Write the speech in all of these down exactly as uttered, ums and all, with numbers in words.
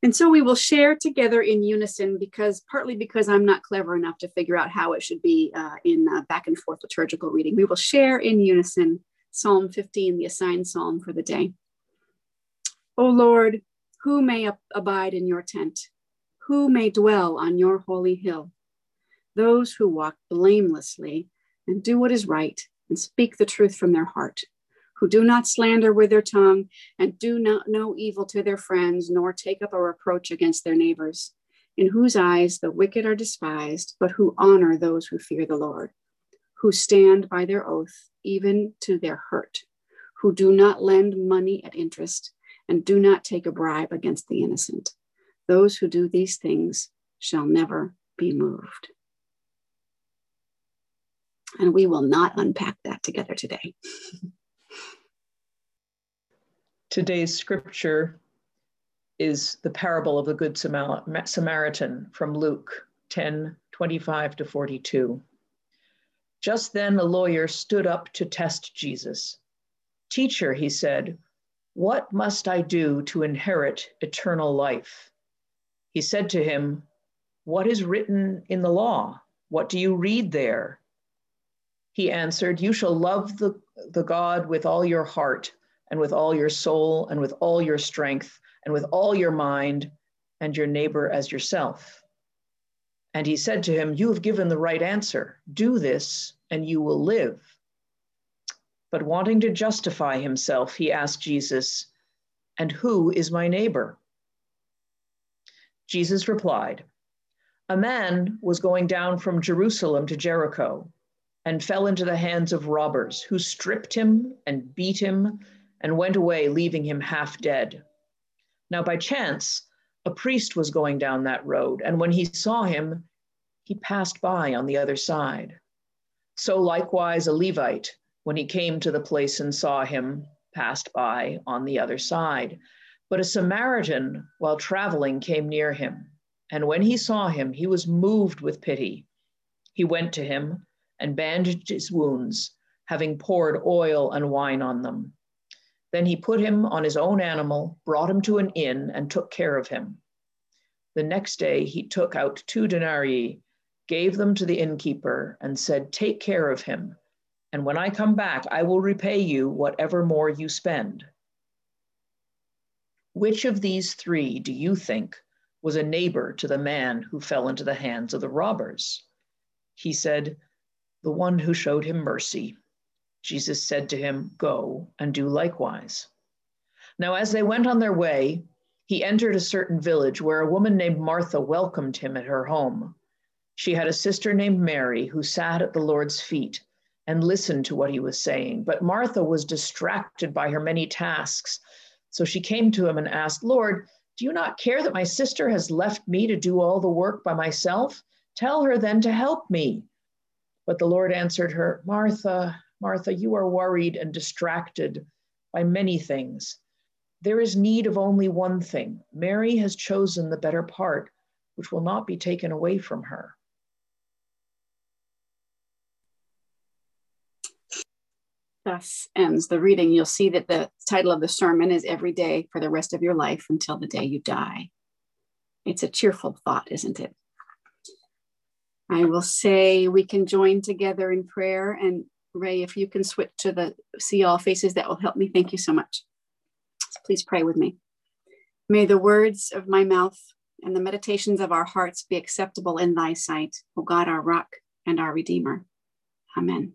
And so we will share together in unison, because partly because I'm not clever enough to figure out how it should be uh, in uh, back and forth liturgical reading. We will share in unison Psalm fifteen, the assigned psalm for the day. O Lord, who may ab- abide in your tent? Who may dwell on your holy hill? Those who walk blamelessly and do what is right and speak the truth from their heart, who do not slander with their tongue and do not know evil to their friends, nor take up a reproach against their neighbors, in whose eyes the wicked are despised, but who honor those who fear the Lord, who stand by their oath, even to their hurt, who do not lend money at interest and do not take a bribe against the innocent. Those who do these things shall never be moved. And we will not unpack that together today. Today's scripture is the parable of the Good Samaritan from Luke ten, twenty-five to forty-two. Just then a lawyer stood up to test Jesus. Teacher, he said, what must I do to inherit eternal life? He said to him, what is written in the law? What do you read there? He answered, you shall love the, the God with all your heart and with all your soul and with all your strength and with all your mind, and your neighbor as yourself. And he said to him, you have given the right answer. Do this and you will live. But wanting to justify himself, he asked Jesus, and who is my neighbor? Jesus replied, a man was going down from Jerusalem to Jericho and fell into the hands of robbers who stripped him and beat him and went away, leaving him half dead. Now by chance, a priest was going down that road, and when he saw him, he passed by on the other side. So likewise a Levite, when he came to the place and saw him, passed by on the other side. But a Samaritan, while traveling, came near him, and when he saw him, he was moved with pity. He went to him and bandaged his wounds, having poured oil and wine on them. Then he put him on his own animal, brought him to an inn, and took care of him. The next day he took out two denarii, gave them to the innkeeper, and said, take care of him, and when I come back, I will repay you whatever more you spend. Which of these three do you think was a neighbor to the man who fell into the hands of the robbers? He said, the one who showed him mercy. Jesus said to him, go and do likewise. Now, as they went on their way, he entered a certain village where a woman named Martha welcomed him at her home. She had a sister named Mary who sat at the Lord's feet and listened to what he was saying. But Martha was distracted by her many tasks. So she came to him and asked, Lord, do you not care that my sister has left me to do all the work by myself? Tell her then to help me. But the Lord answered her, Martha, Martha, you are worried and distracted by many things. There is need of only one thing. Mary has chosen the better part, which will not be taken away from her. Thus ends the reading. You'll see that the title of the sermon is Every Day for the Rest of Your Life Until the Day You Die. It's a cheerful thought, isn't it? I will say we can join together in prayer, and Ray, if you can switch to the see all faces, that will help me. Thank you so much. So please pray with me. May the words of my mouth and the meditations of our hearts be acceptable in thy sight, O God, our rock and our redeemer. Amen.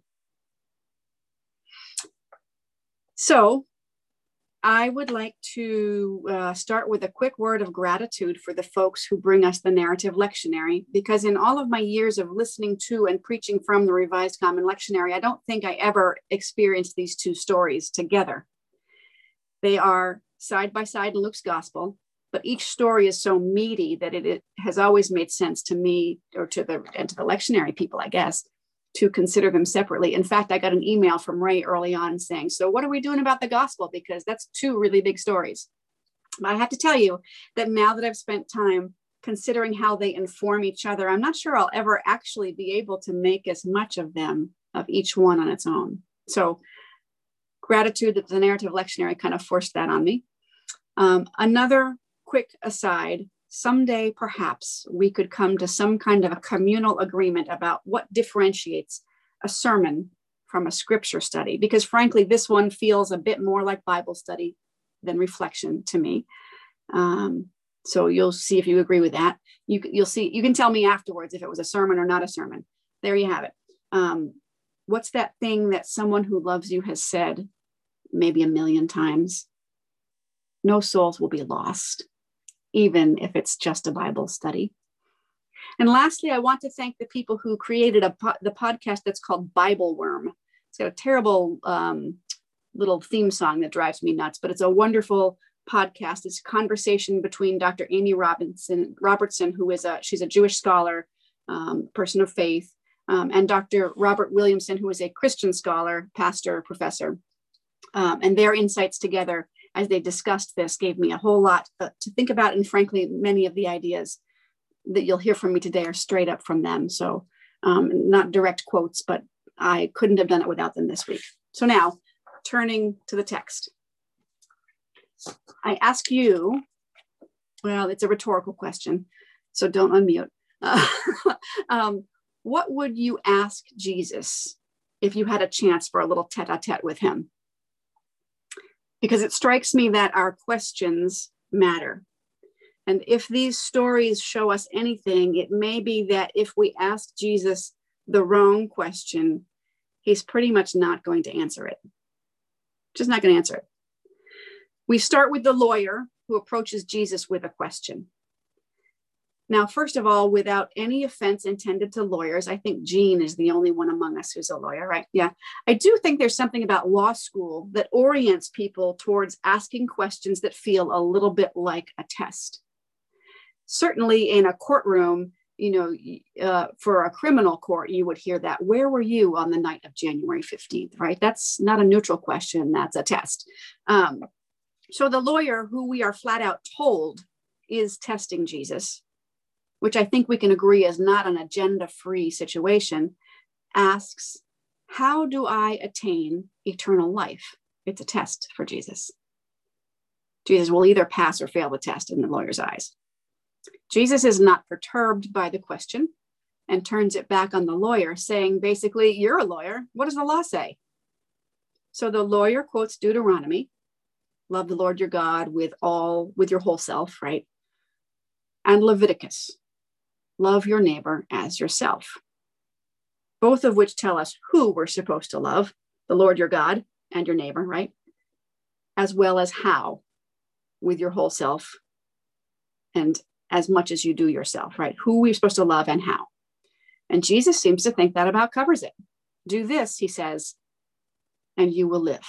So I would like to uh, start with a quick word of gratitude for the folks who bring us the narrative lectionary, because in all of my years of listening to and preaching from the Revised Common Lectionary, I don't think I ever experienced these two stories together. They are side by side in Luke's gospel, but each story is so meaty that it, it has always made sense to me, or to the, and to the lectionary people, I guess, to consider them separately. In fact, I got an email from Ray early on saying, so what are we doing about the gospel? Because that's two really big stories. But I have to tell you that now that I've spent time considering how they inform each other, I'm not sure I'll ever actually be able to make as much of them, of each one on its own. So gratitude that the narrative lectionary kind of forced that on me. Um, another quick aside, someday perhaps we could come to some kind of a communal agreement about what differentiates a sermon from a scripture study, because frankly, this one feels a bit more like Bible study than reflection to me. Um, so you'll see if you agree with that. You, you'll see, you can tell me afterwards if it was a sermon or not a sermon. There you have it. Um, what's that thing that someone who loves you has said maybe a million times? No souls will be lost, even if it's just a Bible study. And lastly, I want to thank the people who created a po- the podcast that's called Bible Worm. It's got a terrible um, little theme song that drives me nuts, but it's a wonderful podcast. It's a conversation between Doctor Amy Robinson Robertson, who is a she's a Jewish scholar, um, person of faith, um, and Doctor Robert Williamson, who is a Christian scholar, pastor, professor. Um, and their insights together as they discussed this gave me a whole lot uh, to think about. And frankly, many of the ideas that you'll hear from me today are straight up from them. So um, not direct quotes, but I couldn't have done it without them this week. So now, turning to the text. I ask you, well, it's a rhetorical question, so don't unmute. Uh, um, what would you ask Jesus if you had a chance for a little tete-a-tete with him? Because it strikes me that our questions matter. And if these stories show us anything, it may be that if we ask Jesus the wrong question, he's pretty much not going to answer it. Just not going to answer it. We start with the lawyer who approaches Jesus with a question. Now, first of all, without any offense intended to lawyers, I think Jean is the only one among us who's a lawyer, right? Yeah. I do think there's something about law school that orients people towards asking questions that feel a little bit like a test. Certainly in a courtroom, you know, uh, for a criminal court, you would hear that. Where were you on the night of January fifteenth, right? That's not a neutral question. That's a test. Um, so the lawyer, who we are flat out told is testing Jesus, which I think we can agree is not an agenda-free situation, asks, how do I attain eternal life? It's a test for Jesus. Jesus will either pass or fail the test in the lawyer's eyes. Jesus is not perturbed by the question and turns it back on the lawyer, saying, basically, you're a lawyer. What does the law say? So the lawyer quotes Deuteronomy, love the Lord your God with all, with your whole self, right? And Leviticus, love your neighbor as yourself, both of which tell us who we're supposed to love, the Lord your God and your neighbor, right? As well as how, with your whole self and as much as you do yourself, right? Who we're supposed to love and how. And Jesus seems to think that about covers it. Do this, he says, and you will live.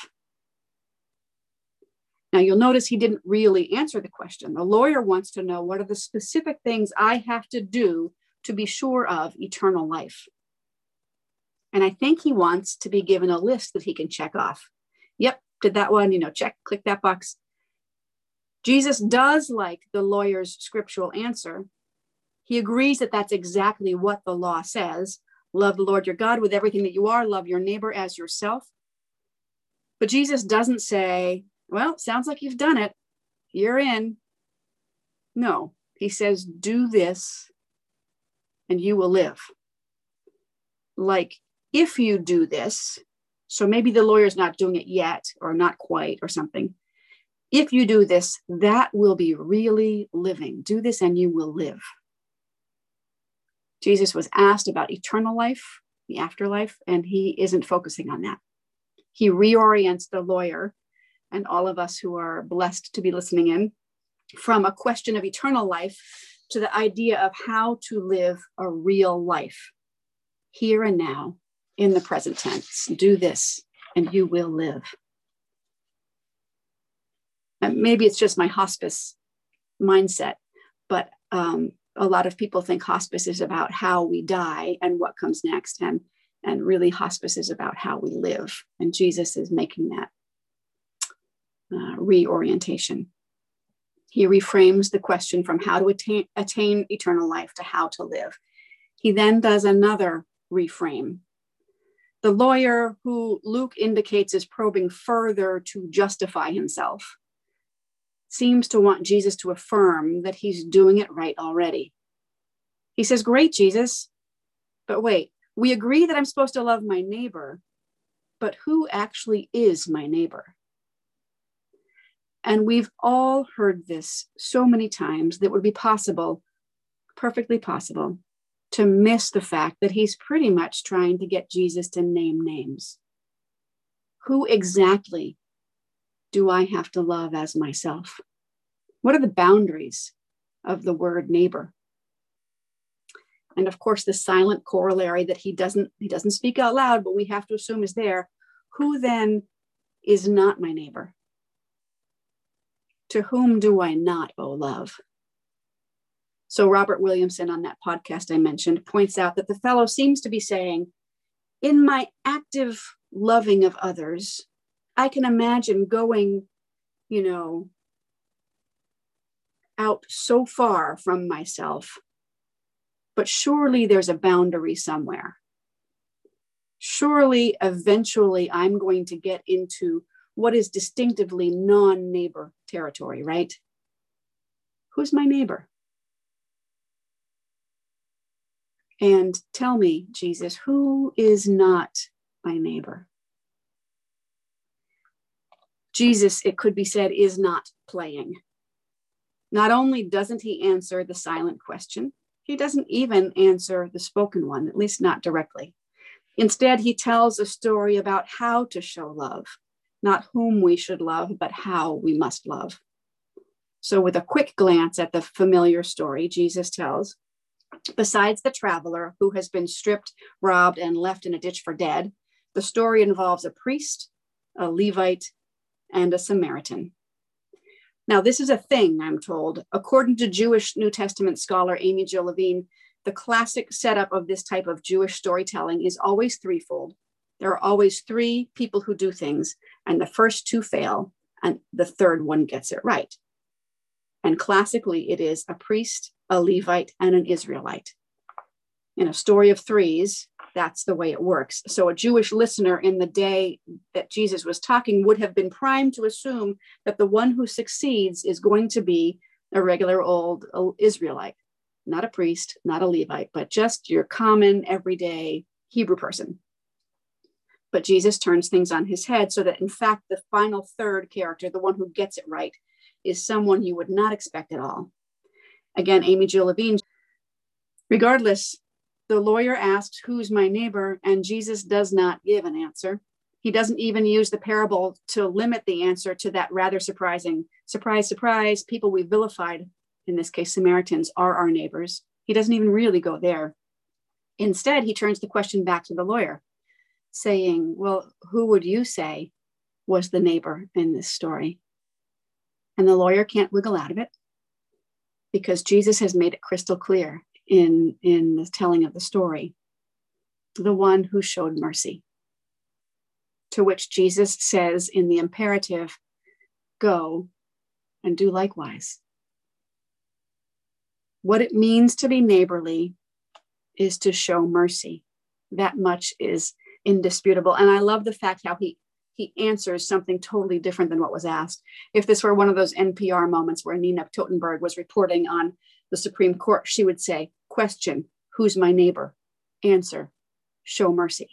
Now you'll notice he didn't really answer the question. The lawyer wants to know, what are the specific things I have to do to be sure of eternal life? And I think he wants to be given a list that he can check off. Yep, did that one, you know, check, click that box. Jesus does like the lawyer's scriptural answer. He agrees that that's exactly what the law says. Love the Lord your God with everything that you are. Love your neighbor as yourself. But Jesus doesn't say, well, sounds like you've done it. You're in. No, he says, do this and you will live. Like, if you do this, so maybe the lawyer's not doing it yet or not quite or something. If you do this, that will be really living. Do this and you will live. Jesus was asked about eternal life, the afterlife, and he isn't focusing on that. He reorients the lawyer and all of us who are blessed to be listening in from a question of eternal life to the idea of how to live a real life here and now in the present tense. Do this and you will live. And maybe it's just my hospice mindset, but um, a lot of people think hospice is about how we die and what comes next. And, and really hospice is about how we live. And Jesus is making that uh, reorientation. He reframes the question from how to attain, attain eternal life to how to live. He then does another reframe. The lawyer, who Luke indicates is probing further to justify himself, seems to want Jesus to affirm that he's doing it right already. He says, great, Jesus, but wait, we agree that I'm supposed to love my neighbor, but who actually is my neighbor? And we've all heard this so many times that it would be possible, perfectly possible, to miss the fact that he's pretty much trying to get Jesus to name names. Who exactly do I have to love as myself? What are the boundaries of the word neighbor? And of course, the silent corollary that he doesn't, he doesn't speak out loud, but we have to assume is there. Who then is not my neighbor? To whom do I not owe love? So Robert Williamson on that podcast I mentioned points out that the fellow seems to be saying, in my active loving of others, I can imagine going, you know, out so far from myself, but surely there's a boundary somewhere. Surely, eventually, I'm going to get into what is distinctively non-neighbor territory, right? Who's my neighbor? And tell me, Jesus, who is not my neighbor? Jesus, it could be said, is not playing. Not only doesn't he answer the silent question, he doesn't even answer the spoken one, at least not directly. Instead, he tells a story about how to show love, not whom we should love, but how we must love. So with a quick glance at the familiar story, Jesus tells, besides the traveler who has been stripped, robbed, and left in a ditch for dead, the story involves a priest, a Levite, and a Samaritan. Now, this is a thing, I'm told. According to Jewish New Testament scholar Amy Jill Levine, the classic setup of this type of Jewish storytelling is always threefold. There are always three people who do things, and the first two fail, and the third one gets it right. And classically, it is a priest, a Levite, and an Israelite. In a story of threes, that's the way it works. So a Jewish listener in the day that Jesus was talking would have been primed to assume that the one who succeeds is going to be a regular old Israelite, not a priest, not a Levite, but just your common everyday Hebrew person. But Jesus turns things on his head so that, in fact, the final third character, the one who gets it right, is someone you would not expect at all. Again, Amy Jill Levine. Regardless, the lawyer asks, who's my neighbor? And Jesus does not give an answer. He doesn't even use the parable to limit the answer to that rather surprising, surprise, surprise, people we vilified, in this case, Samaritans, are our neighbors. He doesn't even really go there. Instead, he turns the question back to the lawyer, saying, well, who would you say was the neighbor in this story? And the lawyer can't wiggle out of it because Jesus has made it crystal clear in, in the telling of the story, the one who showed mercy. To which Jesus says in the imperative, go and do likewise. What it means to be neighborly is to show mercy. That much is indisputable. And I love the fact how he he answers something totally different than what was asked. If this were one of those N P R moments where Nina Totenberg was reporting on the Supreme Court, she would say, question, who's my neighbor? Answer, show mercy.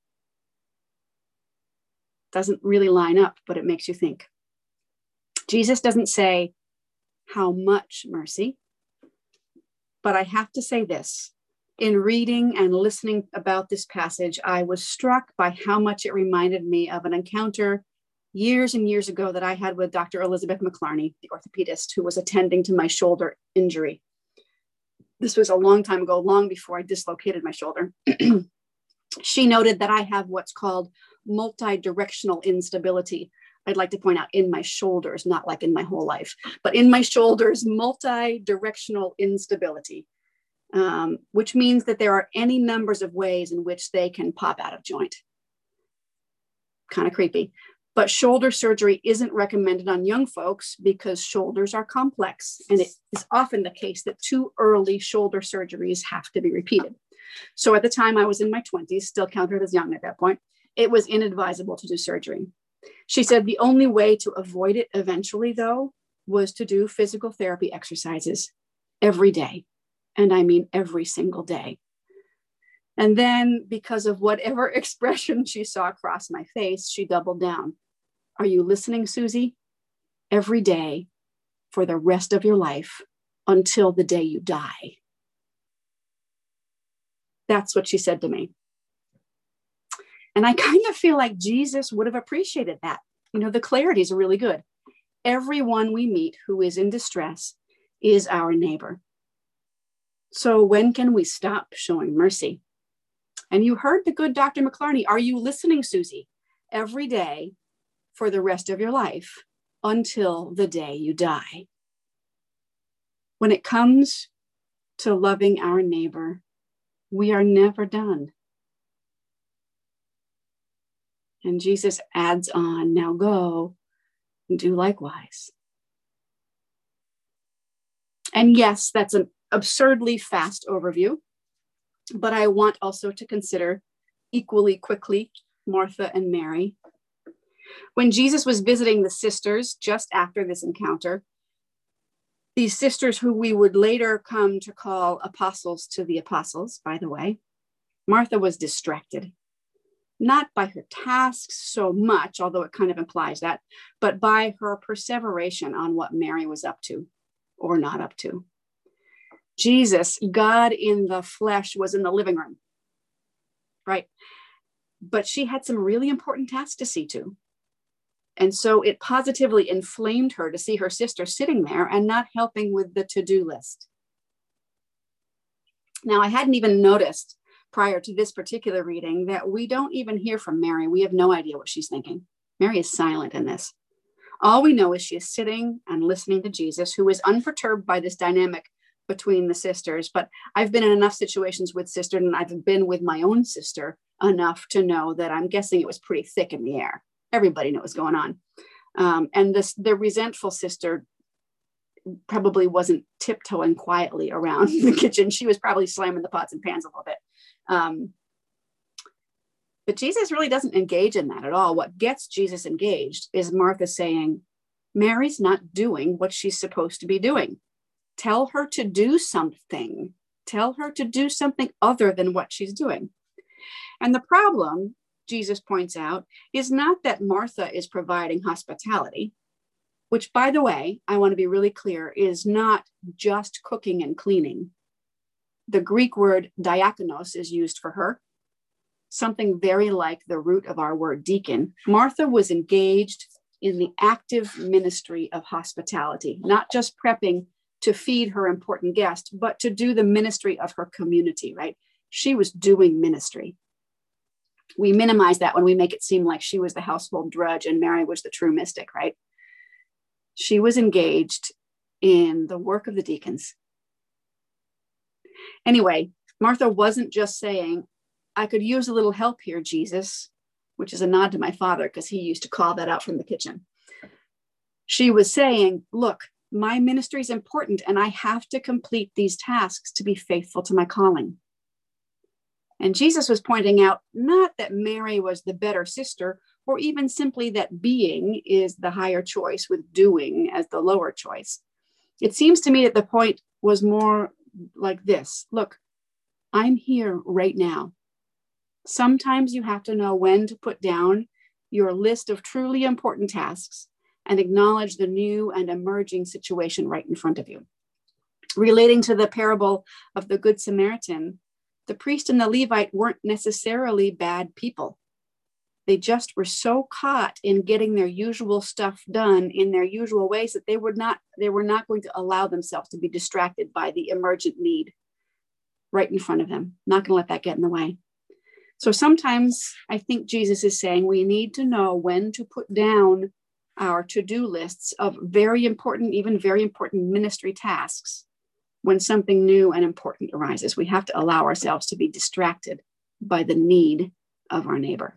Doesn't really line up, but it makes you think. Jesus doesn't say how much mercy, but I have to say this. In reading and listening about this passage, I was struck by how much it reminded me of an encounter years and years ago that I had with Doctor Elizabeth McClarney, the orthopedist who was attending to my shoulder injury. This was a long time ago, long before I dislocated my shoulder. She noted that I have what's called multi-directional instability. I'd like to point out in my shoulders, not like in my whole life, but in my shoulders, multi-directional instability. Um, which means that there are any numbers of ways in which they can pop out of joint. Kind of creepy. But shoulder surgery isn't recommended on young folks because shoulders are complex. And it is often the case that too early shoulder surgeries have to be repeated. So at the time I was in my twenties, still counted as young at that point, it was inadvisable to do surgery. She said the only way to avoid it eventually, though, was to do physical therapy exercises every day. And I mean every single day. And then, because of whatever expression she saw across my face, she doubled down. Are you listening, Susie? Every day for the rest of your life until the day you die. That's what she said to me. And I kind of feel like Jesus would have appreciated that. You know, the clarity is really good. Everyone we meet who is in distress is our neighbor. So when can we stop showing mercy? And you heard the good Doctor McClarney. Are you listening, Susie? Every day for the rest of your life until the day you die. When it comes to loving our neighbor, we are never done. And Jesus adds on, now go and do likewise. And yes, that's an absurdly fast overview, but I want also to consider equally quickly Martha and Mary. When Jesus was visiting the sisters just after this encounter, these sisters who we would later come to call apostles to the apostles, by the way, Martha was distracted, not by her tasks so much, although it kind of implies that, but by her perseveration on what Mary was up to or not up to. Jesus, God in the flesh, was in the living room, right? But she had some really important tasks to see to. And so it positively inflamed her to see her sister sitting there and not helping with the to-do list. Now, I hadn't even noticed prior to this particular reading that we don't even hear from Mary. We have no idea what she's thinking. Mary is silent in this. All we know is she is sitting and listening to Jesus, who is unperturbed by this dynamic between the sisters. But I've been in enough situations with sisters, and I've been with my own sister enough to know that I'm guessing it was pretty thick in the air. Everybody knew what was going on. Um, and this, the resentful sister probably wasn't tiptoeing quietly around the kitchen. She was probably slamming the pots and pans a little bit. Um, but Jesus really doesn't engage in that at all. What gets Jesus engaged is Martha saying, Mary's not doing what she's supposed to be doing. Tell her to do something. Tell her to do something other than what she's doing. And the problem, Jesus points out, is not that Martha is providing hospitality, which, by the way, I want to be really clear, is not just cooking and cleaning. The Greek word diakonos is used for her, something very like the root of our word deacon. Martha was engaged in the active ministry of hospitality, not just prepping to feed her important guest, but to do the ministry of her community, right? She was doing ministry. We minimize that when we make it seem like she was the household drudge and Mary was the true mystic, right? She was engaged in the work of the deacons. Anyway, Martha wasn't just saying, I could use a little help here, Jesus, which is a nod to my father because he used to call that out from the kitchen. She was saying, look, my ministry is important and I have to complete these tasks to be faithful to my calling. And Jesus was pointing out not that Mary was the better sister, or even simply that being is the higher choice with doing as the lower choice. It seems to me that the point was more like this. Look, I'm here right now. Sometimes you have to know when to put down your list of truly important tasks and acknowledge the new and emerging situation right in front of you. Relating to the parable of the Good Samaritan, the priest and the Levite weren't necessarily bad people. They just were so caught in getting their usual stuff done in their usual ways that they were not, they were not going to allow themselves to be distracted by the emergent need right in front of them. Not going to let that get in the way. So sometimes I think Jesus is saying we need to know when to put down our to-do lists of very important, even very important ministry tasks. When something new and important arises, we have to allow ourselves to be distracted by the need of our neighbor.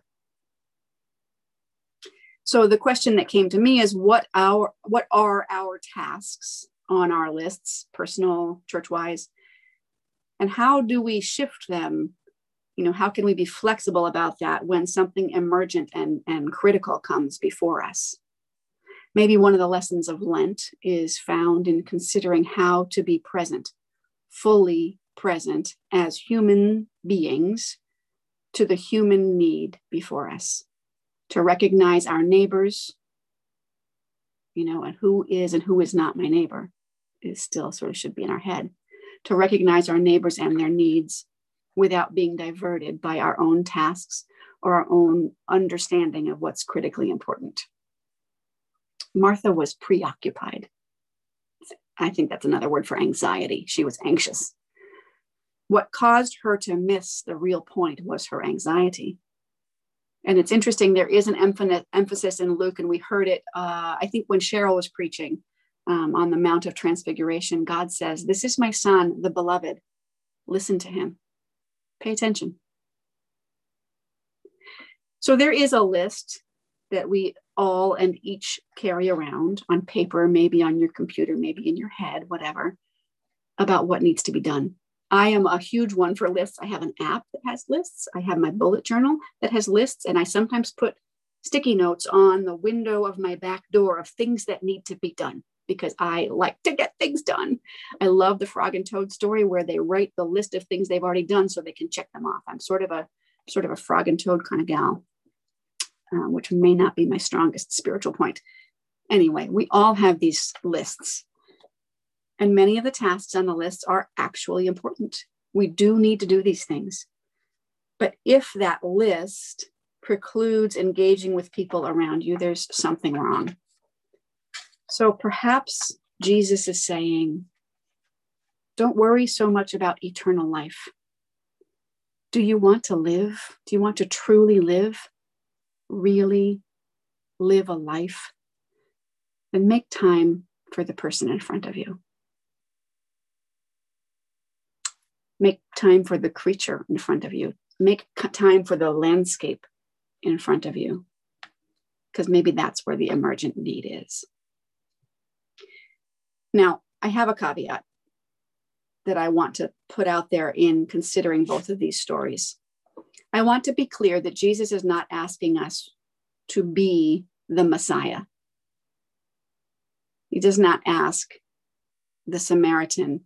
So the question that came to me is what our what are our tasks on our lists, personal, church-wise, and how do we shift them? You know, how can we be flexible about that when something emergent and, and critical comes before us? Maybe one of the lessons of Lent is found in considering how to be present, fully present as human beings to the human need before us, to recognize our neighbors, you know, and who is and who is not my neighbor is still sort of should be in our head, to recognize our neighbors and their needs without being diverted by our own tasks or our own understanding of what's critically important. Martha was preoccupied. I think that's another word for anxiety. She was anxious. What caused her to miss the real point was her anxiety. And it's interesting, there is an emphasis in Luke, and we heard it, uh, I think when Cheryl was preaching um, on the Mount of Transfiguration. God says, "This is my son, the beloved. Listen to him. Pay attention." So there is a list that we all and each carry around on paper, maybe on your computer, maybe in your head, whatever, about what needs to be done. I am a huge one for lists. I have an app that has lists. I have my bullet journal that has lists. And I sometimes put sticky notes on the window of my back door of things that need to be done because I like to get things done. I love the Frog and Toad story where they write the list of things they've already done so they can check them off. I'm sort of a sort of a Frog and Toad kind of gal, uh, which may not be my strongest spiritual point. Anyway, we all have these lists. And many of the tasks on the list are actually important. We do need to do these things. But if that list precludes engaging with people around you, there's something wrong. So perhaps Jesus is saying, don't worry so much about eternal life. Do you want to live? Do you want to truly live? Really live a life? Then make time for the person in front of you. Make time for the creature in front of you. Make time for the landscape in front of you, because maybe that's where the emergent need is. Now, I have a caveat that I want to put out there in considering both of these stories. I want to be clear that Jesus is not asking us to be the Messiah. He does not ask the Samaritan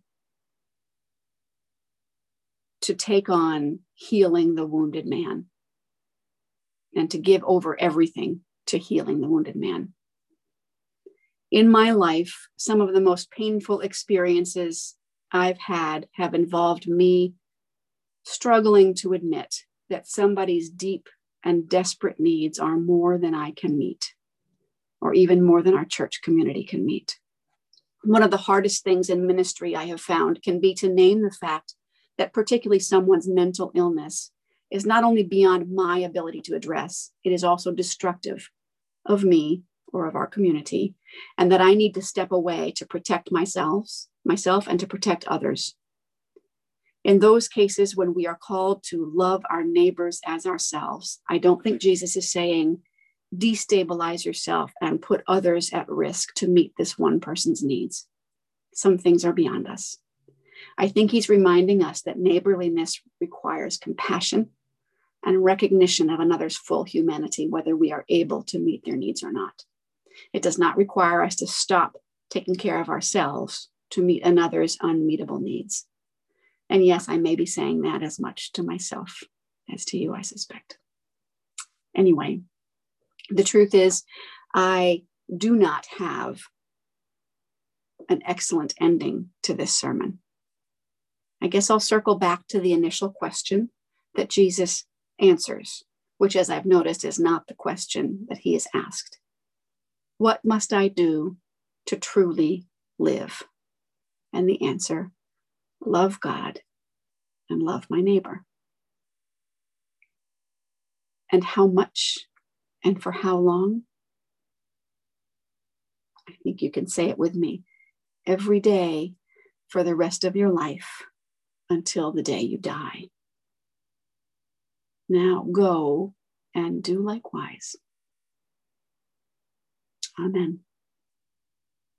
to take on healing the wounded man and to give over everything to healing the wounded man. In my life, some of the most painful experiences I've had have involved me struggling to admit that somebody's deep and desperate needs are more than I can meet, or even more than our church community can meet. One of the hardest things in ministry I have found can be to name the fact that particularly someone's mental illness is not only beyond my ability to address, it is also destructive of me or of our community, and that I need to step away to protect myself, myself and to protect others. In those cases when we are called to love our neighbors as ourselves, I don't think Jesus is saying, destabilize yourself and put others at risk to meet this one person's needs. Some things are beyond us. I think he's reminding us that neighborliness requires compassion and recognition of another's full humanity, whether we are able to meet their needs or not. It does not require us to stop taking care of ourselves to meet another's unmeetable needs. And yes, I may be saying that as much to myself as to you, I suspect. Anyway, the truth is, I do not have an excellent ending to this sermon. I guess I'll circle back to the initial question that Jesus answers, which, as I've noticed, is not the question that he is asked. What must I do to truly live? And the answer, love God and love my neighbor. And how much and for how long? I think you can say it with me. Every day for the rest of your life until the day you die. Now go and do likewise. Amen.